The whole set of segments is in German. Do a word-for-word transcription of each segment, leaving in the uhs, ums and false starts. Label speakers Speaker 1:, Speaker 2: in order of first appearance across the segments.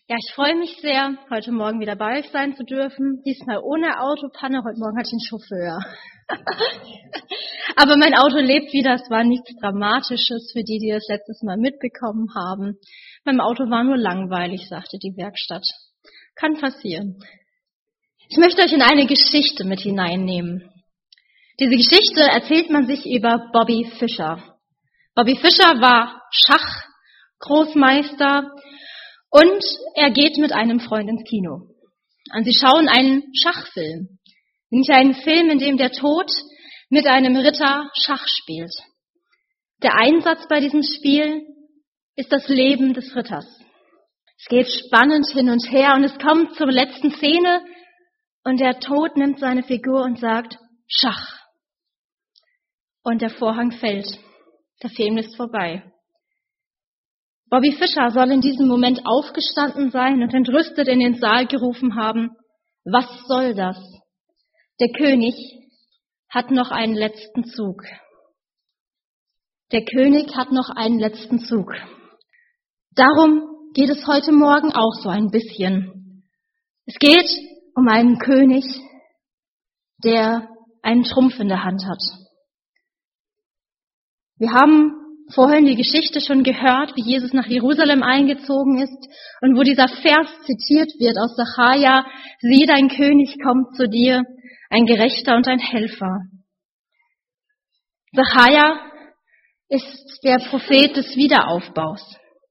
Speaker 1: Ja, ich freue mich sehr, heute Morgen wieder bei euch sein zu dürfen. Diesmal ohne Autopanne. Heute Morgen hatte ich einen Chauffeur. Aber mein Auto lebt wieder. Es war nichts Dramatisches für die, die das letztes Mal mitbekommen haben. Mein Auto war nur langweilig, sagte die Werkstatt. Kann passieren. Ich möchte euch in eine Geschichte mit hineinnehmen. Diese Geschichte erzählt man sich über Bobby Fischer. Bobby Fischer war Schachgroßmeister. Und er geht mit einem Freund ins Kino. Und sie schauen einen Schachfilm. Nämlich einen Film, in dem der Tod mit einem Ritter Schach spielt. Der Einsatz bei diesem Spiel ist das Leben des Ritters. Es geht spannend hin und her und es kommt zur letzten Szene und der Tod nimmt seine Figur und sagt Schach. Und der Vorhang fällt. Der Film ist vorbei. Bobby Fischer soll in diesem Moment aufgestanden sein und entrüstet in den Saal gerufen haben, was soll das? Der König hat noch einen letzten Zug. Der König hat noch einen letzten Zug. Darum geht es heute Morgen auch so ein bisschen. Es geht um einen König, der einen Trumpf in der Hand hat. Wir haben vorhin die Geschichte schon gehört, wie Jesus nach Jerusalem eingezogen ist und wo dieser Vers zitiert wird aus Sacharja, sieh, dein König kommt zu dir, ein Gerechter und ein Helfer. Sacharja ist der Prophet des Wiederaufbaus.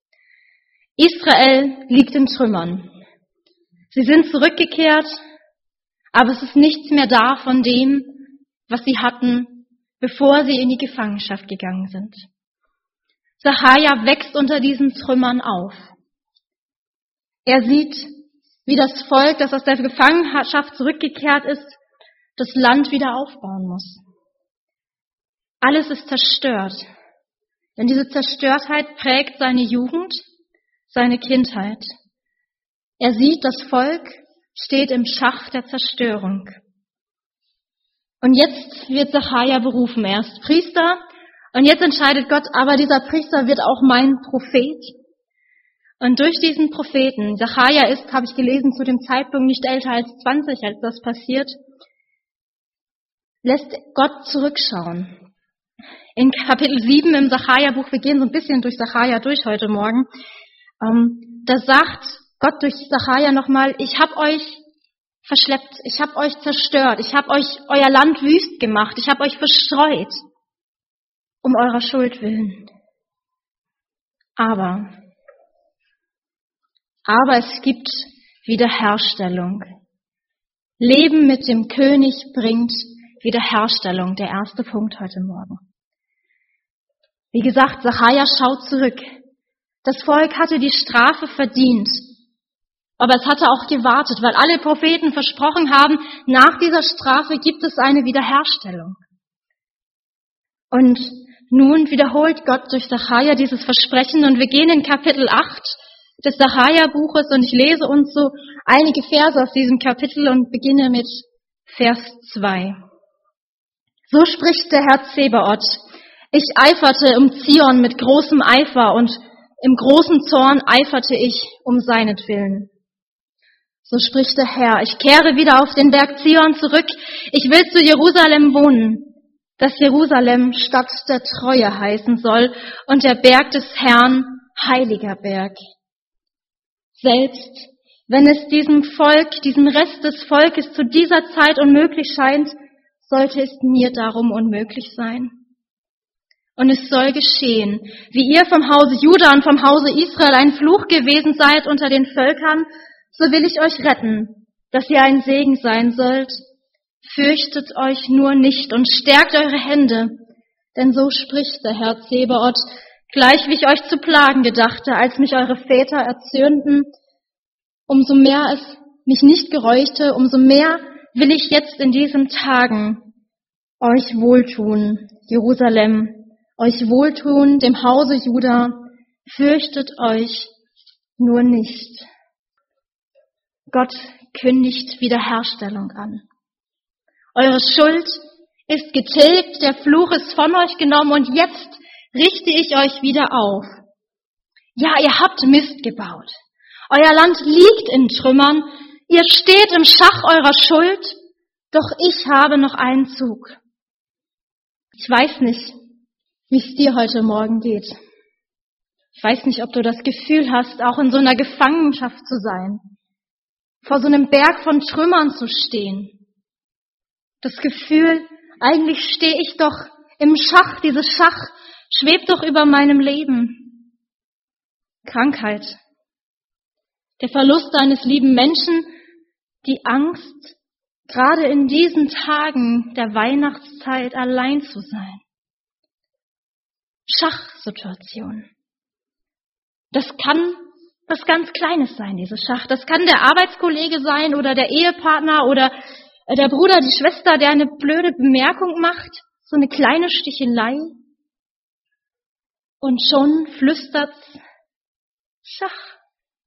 Speaker 1: Israel liegt in Trümmern. Sie sind zurückgekehrt, aber es ist nichts mehr da von dem, was sie hatten, bevor sie in die Gefangenschaft gegangen sind. Sacharja wächst unter diesen Trümmern auf. Er sieht, wie das Volk, das aus der Gefangenschaft zurückgekehrt ist, das Land wieder aufbauen muss. Alles ist zerstört. Denn diese Zerstörtheit prägt seine Jugend, seine Kindheit. Er sieht, das Volk steht im Schach der Zerstörung. Und jetzt wird Sacharja berufen. Er ist Priester. Und jetzt entscheidet Gott, aber dieser Priester wird auch mein Prophet. Und durch diesen Propheten, Sacharja ist, habe ich gelesen, zu dem Zeitpunkt nicht älter als zwanzig, als das passiert, lässt Gott zurückschauen. In Kapitel sieben im Sacharja-Buch, wir gehen so ein bisschen durch Sacharja durch heute Morgen, ähm, da sagt Gott durch Sacharja nochmal, ich habe euch verschleppt, ich habe euch zerstört, ich habe euch euer Land wüst gemacht, ich habe euch verstreut. Um eurer Schuld willen. Aber, aber es gibt Wiederherstellung. Leben mit dem König bringt Wiederherstellung, der erste Punkt heute Morgen. Wie gesagt, Sacharja schaut zurück. Das Volk hatte die Strafe verdient, aber es hatte auch gewartet, weil alle Propheten versprochen haben, nach dieser Strafe gibt es eine Wiederherstellung. Und nun wiederholt Gott durch Sacharja dieses Versprechen und wir gehen in Kapitel acht des Sacharja-Buches und ich lese uns so einige Verse aus diesem Kapitel und beginne mit Vers zwei. So spricht der Herr Zebaoth, ich eiferte um Zion mit großem Eifer und im großen Zorn eiferte ich um seinetwillen. So spricht der Herr, ich kehre wieder auf den Berg Zion zurück, ich will zu Jerusalem wohnen, dass Jerusalem Stadt der Treue heißen soll und der Berg des Herrn heiliger Berg. Selbst wenn es diesem Volk, diesem Rest des Volkes zu dieser Zeit unmöglich scheint, sollte es mir darum unmöglich sein. Und es soll geschehen, wie ihr vom Hause Juda und vom Hause Israel ein Fluch gewesen seid unter den Völkern, so will ich euch retten, dass ihr ein Segen sein sollt. Fürchtet euch nur nicht und stärkt eure Hände, denn so spricht der Herr Zebaoth, gleich wie ich euch zu plagen gedachte, als mich eure Väter erzürnten, umso mehr es mich nicht gereute, umso mehr will ich jetzt in diesen Tagen euch wohltun, Jerusalem, euch wohltun, dem Hause Juda, fürchtet euch nur nicht. Gott kündigt Wiederherstellung an. Eure Schuld ist getilgt, der Fluch ist von euch genommen und jetzt richte ich euch wieder auf. Ja, ihr habt Mist gebaut Euer Land liegt in Trümmern, ihr steht im Schach eurer Schuld, doch ich habe noch einen Zug. Ich weiß nicht, wie es dir heute Morgen geht. Ich weiß nicht, ob du das Gefühl hast, auch in so einer Gefangenschaft zu sein, vor so einem Berg von Trümmern zu stehen. Das Gefühl, eigentlich stehe ich doch im Schach, dieses Schach schwebt doch über meinem Leben. Krankheit, der Verlust eines lieben Menschen, die Angst, gerade in diesen Tagen der Weihnachtszeit allein zu sein. Schachsituation. Das kann was ganz Kleines sein, dieses Schach. Das kann der Arbeitskollege sein oder der Ehepartner oder der Bruder, die Schwester, der eine blöde Bemerkung macht, so eine kleine Stichelei. Und schon flüstert's Schach.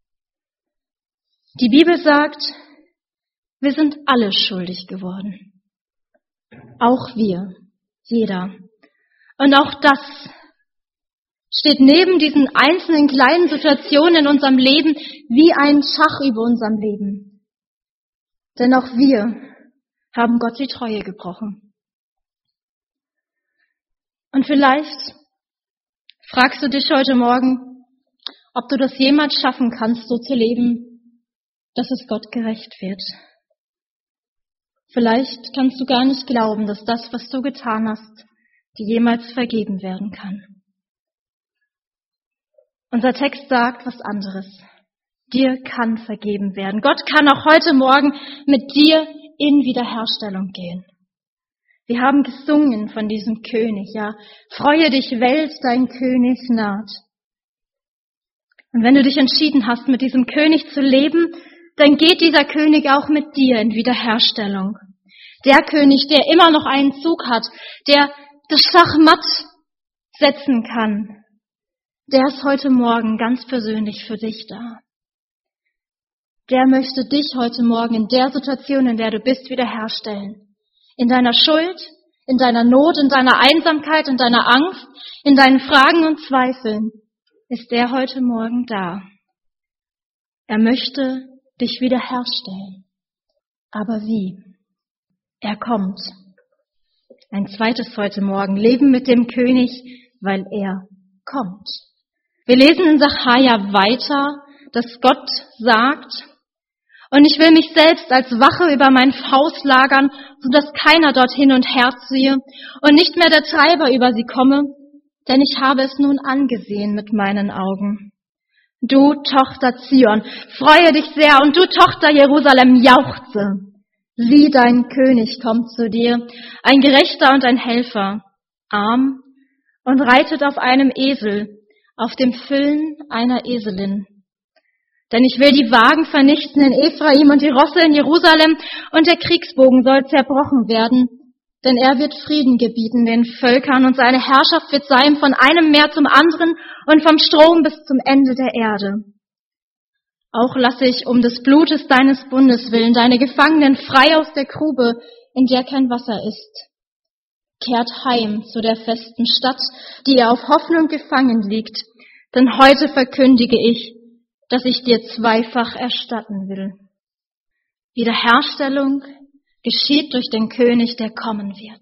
Speaker 1: Die Bibel sagt, wir sind alle schuldig geworden. Auch wir, jeder. Und auch das steht neben diesen einzelnen kleinen Situationen in unserem Leben wie ein Schach über unserem Leben. Denn auch wir haben Gott die Treue gebrochen. Und vielleicht fragst du dich heute Morgen, ob du das jemals schaffen kannst, so zu leben, dass es Gott gerecht wird. Vielleicht kannst du gar nicht glauben, dass das, was du getan hast, dir jemals vergeben werden kann. Unser Text sagt was anderes. Dir kann vergeben werden. Gott kann auch heute Morgen mit dir in Wiederherstellung gehen. Wir haben gesungen von diesem König, ja. Freue dich, Welt, dein König naht. Und wenn du dich entschieden hast, mit diesem König zu leben, dann geht dieser König auch mit dir in Wiederherstellung. Der König, der immer noch einen Zug hat, der das Schach matt setzen kann, der ist heute Morgen ganz persönlich für dich da. Der möchte dich heute Morgen in der Situation, in der du bist, wiederherstellen. In deiner Schuld, in deiner Not, in deiner Einsamkeit, in deiner Angst, in deinen Fragen und Zweifeln ist er heute Morgen da. Er möchte dich wiederherstellen. Aber wie? Er kommt. Ein zweites heute Morgen. Leben mit dem König, weil er kommt. Wir lesen in Sacharja weiter, dass Gott sagt, und ich will mich selbst als Wache über mein Haus lagern, sodass keiner dort hin und her ziehe und nicht mehr der Treiber über sie komme, denn ich habe es nun angesehen mit meinen Augen. Du Tochter Zion, freue dich sehr, und du Tochter Jerusalem, jauchze. Sieh, dein König kommt zu dir, ein Gerechter und ein Helfer, arm und reitet auf einem Esel, auf dem Füllen einer Eselin. Denn ich will die Wagen vernichten in Ephraim und die Rosse in Jerusalem, und der Kriegsbogen soll zerbrochen werden, denn er wird Frieden gebieten den Völkern, und seine Herrschaft wird sein von einem Meer zum anderen und vom Strom bis zum Ende der Erde. Auch lasse ich um des Blutes deines Bundes willen deine Gefangenen frei aus der Grube, in der kein Wasser ist. Kehrt heim zu der festen Stadt, die ihr auf Hoffnung gefangen liegt, denn heute verkündige ich, dass ich dir zweifach erstatten will. Wiederherstellung geschieht durch den König, der kommen wird.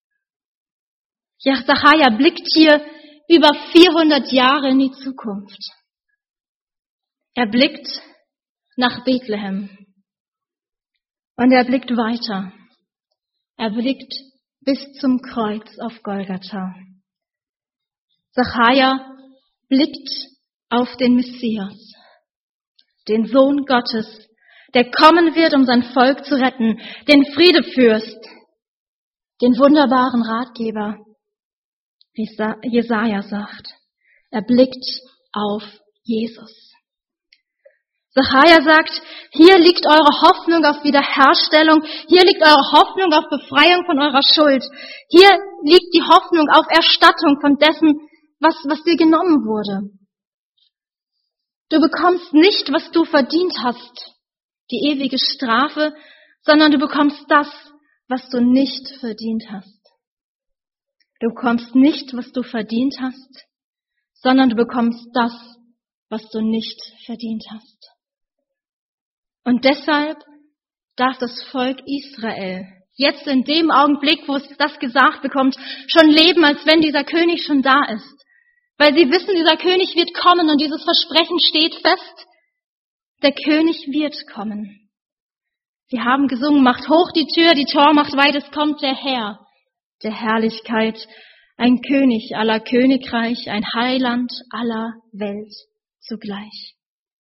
Speaker 1: Ja, Sacharja blickt hier über vierhundert Jahre in die Zukunft. Er blickt nach Bethlehem und er blickt weiter. Er blickt bis zum Kreuz auf Golgatha. Sacharja blickt auf den Messias, den Sohn Gottes, der kommen wird, um sein Volk zu retten, den Friedefürst, den wunderbaren Ratgeber, wie Jesaja sagt. Er blickt auf Jesus. Sacharja sagt, hier liegt eure Hoffnung auf Wiederherstellung, hier liegt eure Hoffnung auf Befreiung von eurer Schuld, hier liegt die Hoffnung auf Erstattung von dessen, was, was dir genommen wurde. Du bekommst nicht, was du verdient hast, die ewige Strafe, sondern du bekommst das, was du nicht verdient hast. Du bekommst nicht, was du verdient hast, sondern du bekommst das, was du nicht verdient hast. Und deshalb darf das Volk Israel jetzt in dem Augenblick, wo es das gesagt bekommt, schon leben, als wenn dieser König schon da ist. Weil sie wissen, dieser König wird kommen und dieses Versprechen steht fest. Der König wird kommen. Sie haben gesungen, macht hoch die Tür, die Tor macht weit, es kommt der Herr der Herrlichkeit, ein König aller Königreich, ein Heiland aller Welt zugleich.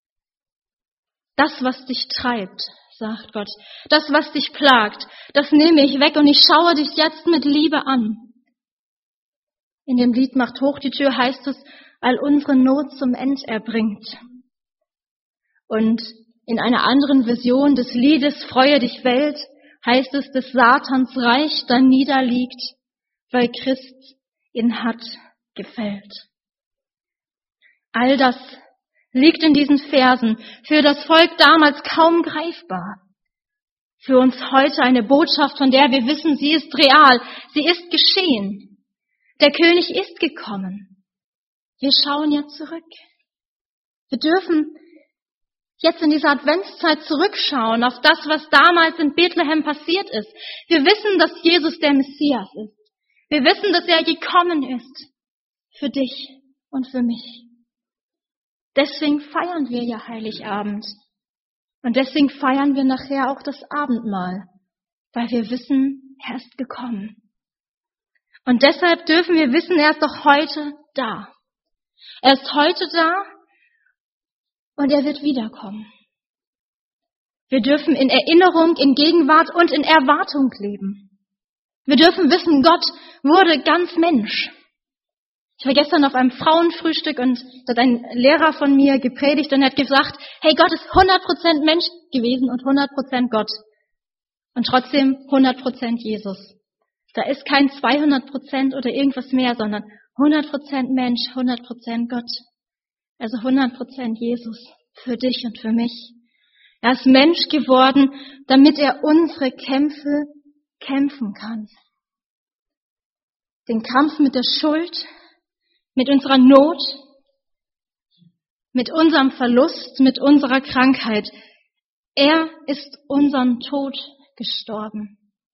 Speaker 1: Das, was dich treibt, sagt Gott, das, was dich plagt, das nehme ich weg und ich schaue dich jetzt mit Liebe an. In dem Lied Macht hoch die Tür heißt es, all unsere Not zum End erbringt. Und in einer anderen Version des Liedes Freue dich Welt heißt es, dass Satans Reich dann niederliegt, weil Christ ihn hat gefällt. All das liegt in diesen Versen, für das Volk damals kaum greifbar. Für uns heute eine Botschaft, von der wir wissen, sie ist real, sie ist geschehen. Der König ist gekommen. Wir schauen ja zurück. Wir dürfen jetzt in dieser Adventszeit zurückschauen auf das, was damals in Bethlehem passiert ist. Wir wissen, dass Jesus der Messias ist. Wir wissen, dass er gekommen ist für dich und für mich. Deswegen feiern wir ja Heiligabend. Und deswegen feiern wir nachher auch das Abendmahl, weil wir wissen, er ist gekommen. Und deshalb dürfen wir wissen, er ist doch heute da. Er ist heute da und er wird wiederkommen. Wir dürfen in Erinnerung, in Gegenwart und in Erwartung leben. Wir dürfen wissen, Gott wurde ganz Mensch. Ich war gestern auf einem Frauenfrühstück und da hat ein Lehrer von mir gepredigt und hat gesagt, hey, Gott ist hundert Prozent Mensch gewesen und hundert Prozent Gott. Und trotzdem hundert Prozent Jesus. Da ist kein zweihundert Prozent oder irgendwas mehr, sondern hundert Prozent Mensch, hundert Prozent Gott. Also hundert Prozent Jesus für dich und für mich. Er ist Mensch geworden, damit er unsere Kämpfe kämpfen kann. Den Kampf mit der Schuld, mit unserer Not, mit unserem Verlust, mit unserer Krankheit. Er ist unseren Tod gestorben.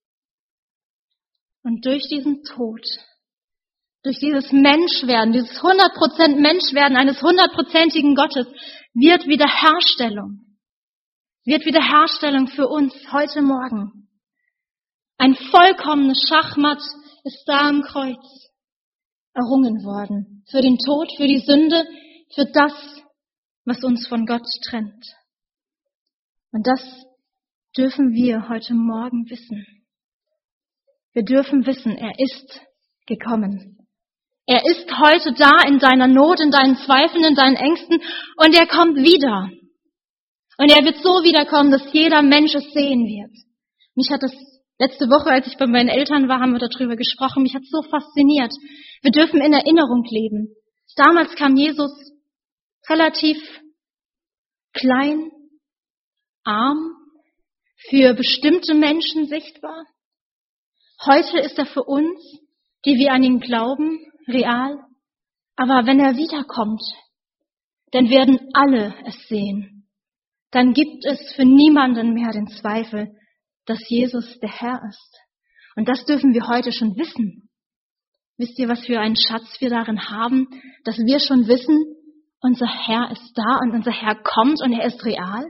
Speaker 1: Und durch diesen Tod, durch dieses Menschwerden, dieses hundert Prozent Menschwerden eines hundertprozentigen Gottes, wird Wiederherstellung. Wird Wiederherstellung für uns heute Morgen. Ein vollkommenes Schachmatt ist da am Kreuz errungen worden. Für den Tod, für die Sünde, für das, was uns von Gott trennt. Und das dürfen wir heute Morgen wissen. Wir dürfen wissen, er ist gekommen. Er ist heute da in deiner Not, in deinen Zweifeln, in deinen Ängsten und er kommt wieder. Und er wird so wiederkommen, dass jeder Mensch es sehen wird. Mich hat das letzte Woche, als ich bei meinen Eltern war, haben wir darüber gesprochen, mich hat so fasziniert. Wir dürfen in Erinnerung leben. Damals kam Jesus relativ klein, arm, für bestimmte Menschen sichtbar. Heute ist er für uns, die wir an ihn glauben, real. Aber wenn er wiederkommt, dann werden alle es sehen. Dann gibt es für niemanden mehr den Zweifel, dass Jesus der Herr ist. Und das dürfen wir heute schon wissen. Wisst ihr, was für einen Schatz wir darin haben, dass wir schon wissen, unser Herr ist da und unser Herr kommt und er ist real?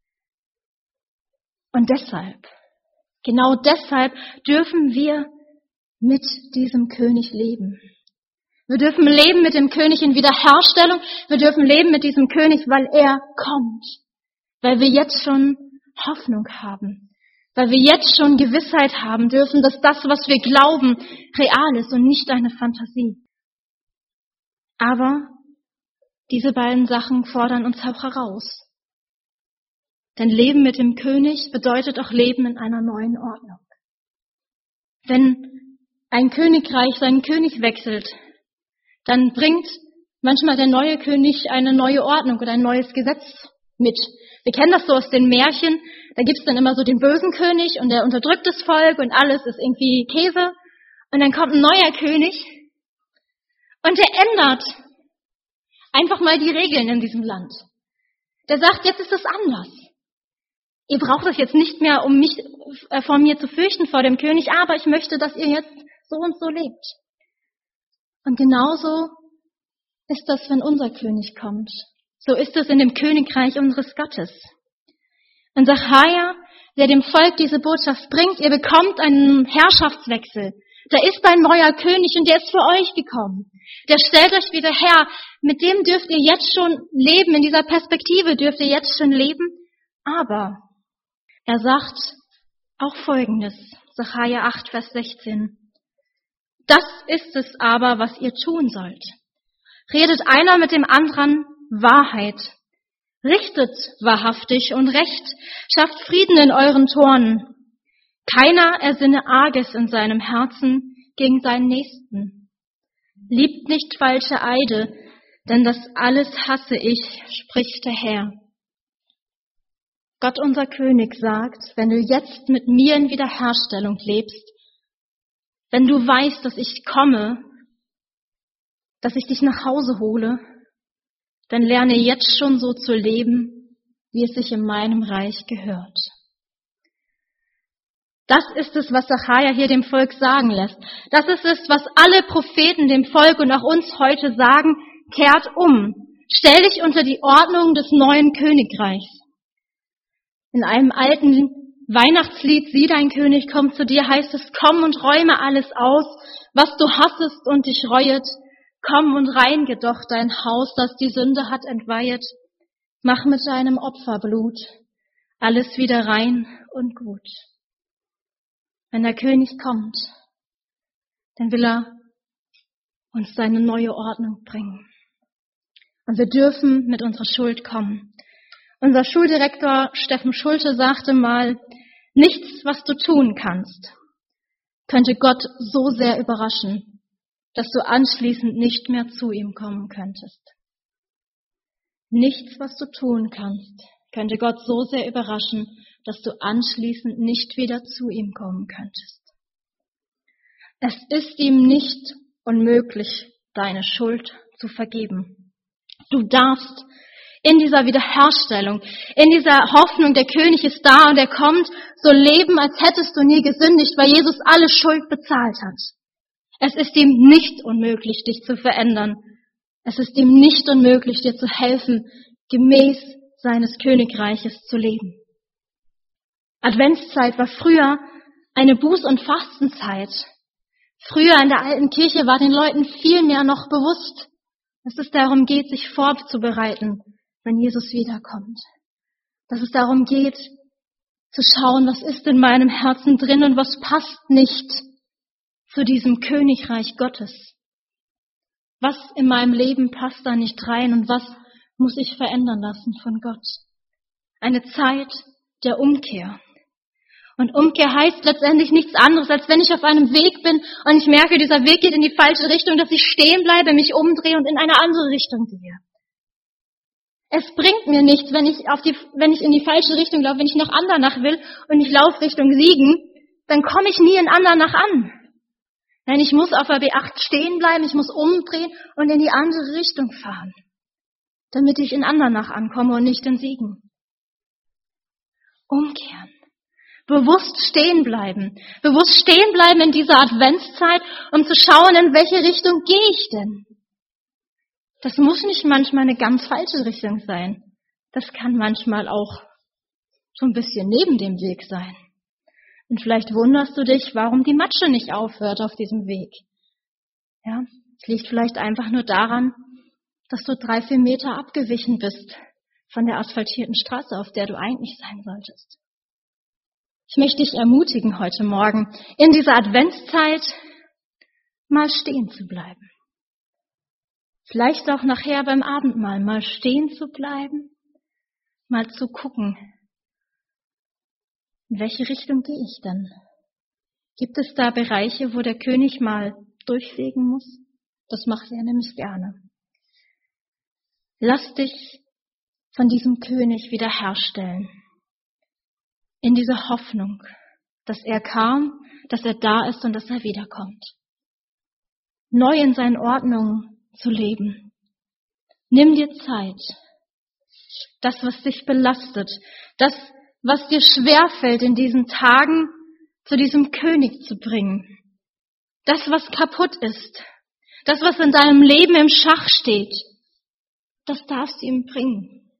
Speaker 1: Und deshalb, genau deshalb dürfen wir mit diesem König leben. Wir dürfen leben mit dem König in Wiederherstellung. Wir dürfen leben mit diesem König, weil er kommt. Weil wir jetzt schon Hoffnung haben. Weil wir jetzt schon Gewissheit haben dürfen, dass das, was wir glauben, real ist und nicht eine Fantasie. Aber diese beiden Sachen fordern uns auch heraus. Denn Leben mit dem König bedeutet auch Leben in einer neuen Ordnung. Wenn ein Königreich seinen König wechselt, dann bringt manchmal der neue König eine neue Ordnung oder ein neues Gesetz mit. Wir kennen das so aus den Märchen, da gibt es dann immer so den bösen König und der unterdrückt das Volk und alles ist irgendwie Käse. Und dann kommt ein neuer König und der ändert einfach mal die Regeln in diesem Land. Der sagt, jetzt ist es anders. Ihr braucht euch jetzt nicht mehr, um mich äh, vor mir zu fürchten, vor dem König, aber ich möchte, dass ihr jetzt so und so lebt. Und genauso ist das, wenn unser König kommt. So ist es in dem Königreich unseres Gottes. Und Sacharja, der dem Volk diese Botschaft bringt, ihr bekommt einen Herrschaftswechsel. Da ist ein neuer König und der ist für euch gekommen. Der stellt euch wieder her. Mit dem dürft ihr jetzt schon leben, in dieser Perspektive dürft ihr jetzt schon leben. Aber er sagt auch Folgendes, Sacharja acht, Vers sechzehn. Das ist es aber, was ihr tun sollt. Redet einer mit dem anderen Wahrheit. Richtet wahrhaftig und recht. Schafft Frieden in euren Toren. Keiner ersinne Arges in seinem Herzen gegen seinen Nächsten. Liebt nicht falsche Eide, denn das alles hasse ich, spricht der Herr. Gott, unser König, sagt, wenn du jetzt mit mir in Wiederherstellung lebst, wenn du weißt, dass ich komme, dass ich dich nach Hause hole, dann lerne jetzt schon so zu leben, wie es sich in meinem Reich gehört. Das ist es, was Sacharja hier dem Volk sagen lässt. Das ist es, was alle Propheten dem Volk und auch uns heute sagen, kehrt um. Stell dich unter die Ordnung des neuen Königreichs. In einem alten Weihnachtslied, sieh, dein König kommt zu dir, heißt es, komm und räume alles aus, was du hassest und dich reuet. Komm und reinge doch dein Haus, das die Sünde hat entweihet. Mach mit deinem Opferblut alles wieder rein und gut. Wenn der König kommt, dann will er uns seine neue Ordnung bringen. Und wir dürfen mit unserer Schuld kommen. Unser Schuldirektor Steffen Schulte sagte mal, nichts, was du tun kannst, könnte Gott so sehr überraschen, dass du anschließend nicht mehr zu ihm kommen könntest. Nichts, was du tun kannst, könnte Gott so sehr überraschen, dass du anschließend nicht wieder zu ihm kommen könntest. Es ist ihm nicht unmöglich, deine Schuld zu vergeben. Du darfst in dieser Wiederherstellung, in dieser Hoffnung, der König ist da und er kommt, so leben, als hättest du nie gesündigt, weil Jesus alle Schuld bezahlt hat. Es ist ihm nicht unmöglich, dich zu verändern. Es ist ihm nicht unmöglich, dir zu helfen, gemäß seines Königreiches zu leben. Adventszeit war früher eine Buß- und Fastenzeit. Früher in der alten Kirche war den Leuten viel mehr noch bewusst, dass es darum geht, sich vorzubereiten, wenn Jesus wiederkommt. Dass es darum geht, zu schauen, was ist in meinem Herzen drin und was passt nicht zu diesem Königreich Gottes. Was in meinem Leben passt da nicht rein und was muss ich verändern lassen von Gott? Eine Zeit der Umkehr. Und Umkehr heißt letztendlich nichts anderes, als wenn ich auf einem Weg bin und ich merke, dieser Weg geht in die falsche Richtung, dass ich stehen bleibe, mich umdrehe und in eine andere Richtung gehe. Es bringt mir nichts, wenn ich, auf die, wenn ich in die falsche Richtung laufe, wenn ich nach Andernach will und ich laufe Richtung Siegen, dann komme ich nie in Andernach an. Denn ich muss auf der B acht stehen bleiben, ich muss umdrehen und in die andere Richtung fahren, damit ich in Andernach ankomme und nicht in Siegen. Umkehren. Bewusst stehen bleiben. Bewusst stehen bleiben in dieser Adventszeit, um zu schauen, in welche Richtung gehe ich denn? Das muss nicht manchmal eine ganz falsche Richtung sein. Das kann manchmal auch so ein bisschen neben dem Weg sein. Und vielleicht wunderst du dich, warum die Matsche nicht aufhört auf diesem Weg. Ja, es liegt vielleicht einfach nur daran, dass du drei, vier Meter abgewichen bist von der asphaltierten Straße, auf der du eigentlich sein solltest. Ich möchte dich ermutigen heute Morgen, in dieser Adventszeit mal stehen zu bleiben. Vielleicht auch nachher beim Abendmahl mal stehen zu bleiben, mal zu gucken, in welche Richtung gehe ich denn? Gibt es da Bereiche, wo der König mal durchfegen muss? Das macht er nämlich gerne. Lass dich von diesem König wiederherstellen. In dieser Hoffnung, dass er kam, dass er da ist und dass er wiederkommt. Neu in seinen Ordnungen zu leben. Nimm dir Zeit. Das, was dich belastet, das, was dir schwerfällt in diesen Tagen, zu diesem König zu bringen. Das, was kaputt ist, das, was in deinem Leben im Schach steht, das darfst du ihm bringen.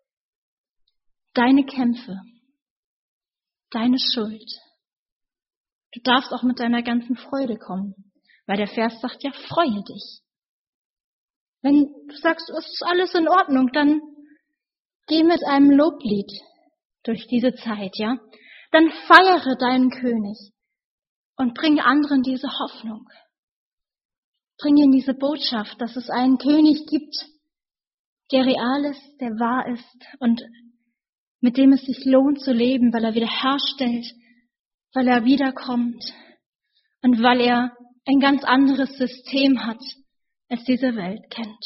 Speaker 1: Deine Kämpfe, deine Schuld. Du darfst auch mit deiner ganzen Freude kommen, weil der Vers sagt ja, freue dich. Wenn du sagst, es ist alles in Ordnung, dann geh mit einem Loblied durch diese Zeit, ja? Dann feiere deinen König und bring anderen diese Hoffnung. Bring ihnen diese Botschaft, dass es einen König gibt, der real ist, der wahr ist und mit dem es sich lohnt zu leben, weil er wiederherstellt, weil er wiederkommt und weil er ein ganz anderes System hat, als diese Welt kennt.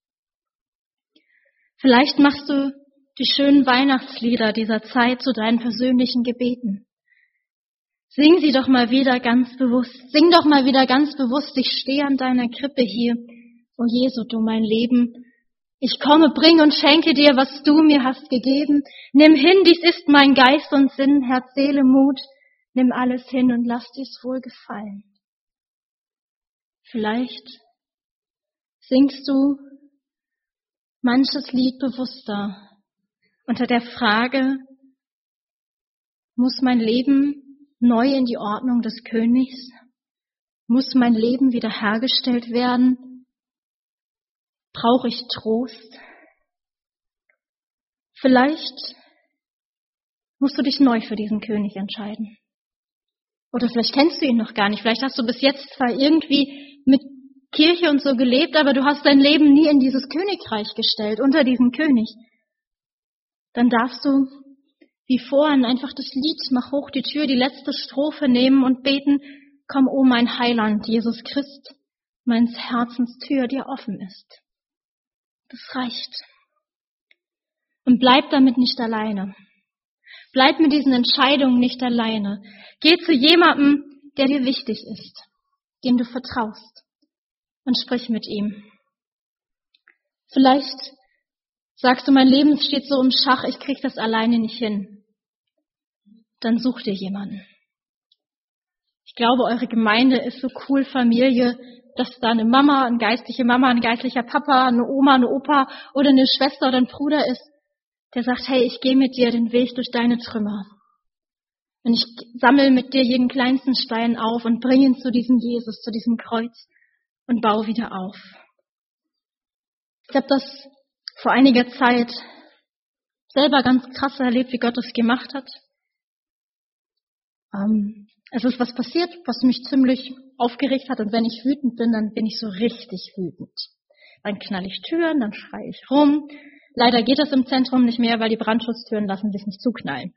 Speaker 1: Vielleicht machst du die schönen Weihnachtslieder dieser Zeit zu deinen persönlichen Gebeten. Sing sie doch mal wieder ganz bewusst. Sing doch mal wieder ganz bewusst, ich stehe an deiner Krippe hier. O Jesu, du mein Leben. Ich komme, bring und schenke dir, was du mir hast gegeben. Nimm hin, dies ist mein Geist und Sinn, Herz, Seele, Mut. Nimm alles hin und lass dir's wohl gefallen. Vielleicht singst du manches Lied bewusster unter der Frage, muss mein Leben neu in die Ordnung des Königs? Muss mein Leben wiederhergestellt werden? Brauche ich Trost? Vielleicht musst du dich neu für diesen König entscheiden. Oder vielleicht kennst du ihn noch gar nicht. Vielleicht hast du bis jetzt zwar irgendwie mit Kirche und so gelebt, aber du hast dein Leben nie in dieses Königreich gestellt, unter diesen König. Dann darfst du, wie vorhin, einfach das Lied, mach hoch die Tür, die letzte Strophe nehmen und beten, komm, o mein Heiland, Jesus Christ, meines Herzens Tür dir offen ist. Das reicht. Und bleib damit nicht alleine. Bleib mit diesen Entscheidungen nicht alleine. Geh zu jemandem, der dir wichtig ist, dem du vertraust, und sprich mit ihm. Vielleicht sagst du, mein Leben steht so im Schach, ich krieg das alleine nicht hin. Dann such dir jemanden. Ich glaube, eure Gemeinde ist so cool Familie, dass da eine Mama, eine geistliche Mama, ein geistlicher Papa, eine Oma, eine Opa oder eine Schwester oder ein Bruder ist, der sagt, hey, ich gehe mit dir den Weg durch deine Trümmer. Und ich sammle mit dir jeden kleinsten Stein auf und bringe ihn zu diesem Jesus, zu diesem Kreuz und baue wieder auf. Ich habe das vor einiger Zeit selber ganz krass erlebt, wie Gott das gemacht hat. Ähm, es ist was passiert, was mich ziemlich aufgeregt hat. Und wenn ich wütend bin, dann bin ich so richtig wütend. Dann knall ich Türen, dann schreie ich rum. Leider geht das im Zentrum nicht mehr, weil die Brandschutztüren lassen sich nicht zuknallen.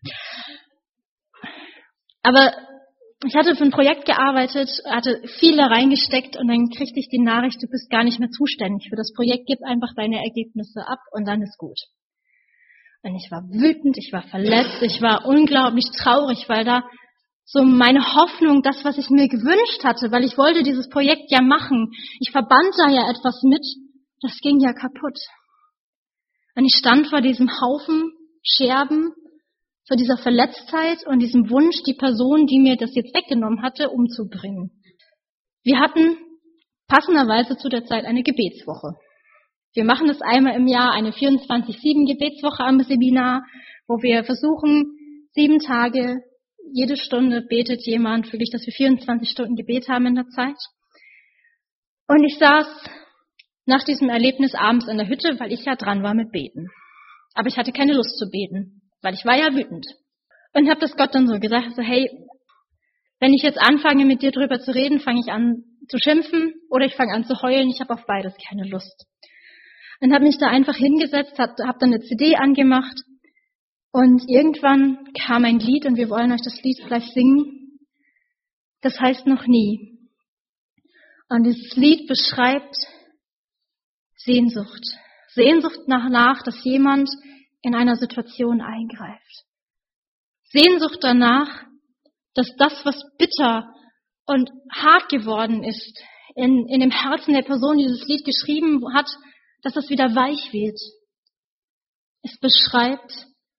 Speaker 1: Aber ich hatte für ein Projekt gearbeitet, hatte viel da reingesteckt und dann kriegte ich die Nachricht, du bist gar nicht mehr zuständig für das Projekt, gib einfach deine Ergebnisse ab und dann ist gut. Und ich war wütend, ich war verletzt, ich war unglaublich traurig, weil da so meine Hoffnung, das, was ich mir gewünscht hatte, weil ich wollte dieses Projekt ja machen, ich verband da ja etwas mit, das ging ja kaputt. Und ich stand vor diesem Haufen Scherben, vor dieser Verletztheit und diesem Wunsch, die Person, die mir das jetzt weggenommen hatte, umzubringen. Wir hatten passenderweise zu der Zeit eine Gebetswoche. Wir machen das einmal im Jahr, eine vierundzwanzig sieben Gebetswoche am Seminar, wo wir versuchen, sieben Tage, jede Stunde betet jemand, wirklich, dass wir vierundzwanzig Stunden Gebet haben in der Zeit. Und ich saß nach diesem Erlebnis abends in der Hütte, weil ich ja dran war mit Beten. Aber ich hatte keine Lust zu beten, weil ich war ja wütend. Und habe das Gott dann so gesagt, so hey, wenn ich jetzt anfange mit dir drüber zu reden, fange ich an zu schimpfen oder ich fange an zu heulen, ich habe auf beides keine Lust. Und habe mich da einfach hingesetzt, habe hab dann eine C D angemacht und irgendwann kam ein Lied und wir wollen euch das Lied gleich singen. Das heißt noch nie. Und dieses Lied beschreibt Sehnsucht. Sehnsucht danach, dass jemand in einer Situation eingreift. Sehnsucht danach, dass das, was bitter und hart geworden ist, in, in dem Herzen der Person, die dieses Lied geschrieben hat, dass es wieder weich wird. Es beschreibt,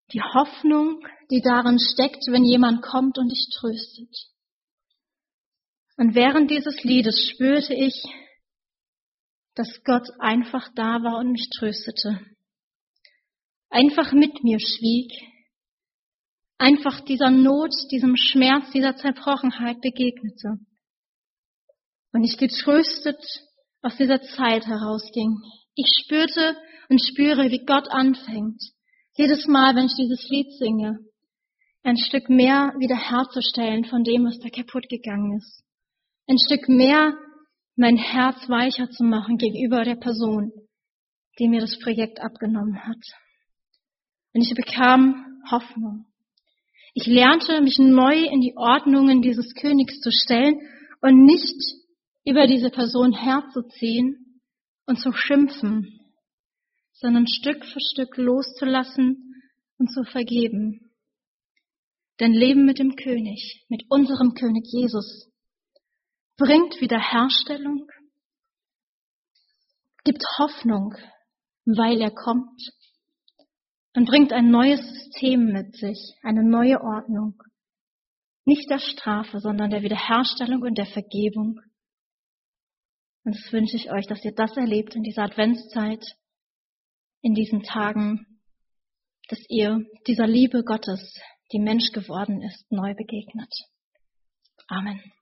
Speaker 1: Die Hoffnung, die darin steckt, wenn jemand kommt und dich tröstet. Und während dieses Liedes spürte ich, dass Gott einfach da war und mich tröstete. Einfach mit mir schwieg. Einfach dieser Not, diesem Schmerz, dieser Zerbrochenheit begegnete. Und ich getröstet aus dieser Zeit herausging. Ich spürte und spüre, wie Gott anfängt, jedes Mal, wenn ich dieses Lied singe, ein Stück mehr wiederherzustellen von dem, was da kaputt gegangen ist. Ein Stück mehr mein Herz weicher zu machen gegenüber der Person, die mir das Projekt abgenommen hat. Und ich bekam Hoffnung. Ich lernte, mich neu in die Ordnungen dieses Königs zu stellen und nicht über diese Person herzuziehen und zu schimpfen, sondern Stück für Stück loszulassen und zu vergeben. Denn Leben mit dem König, mit unserem König Jesus, bringt Wiederherstellung, gibt Hoffnung, weil er kommt, und bringt ein neues System mit sich, eine neue Ordnung. Nicht der Strafe, sondern der Wiederherstellung und der Vergebung. Und das wünsche ich euch, dass ihr das erlebt in dieser Adventszeit, in diesen Tagen, dass ihr dieser Liebe Gottes, die Mensch geworden ist, neu begegnet. Amen.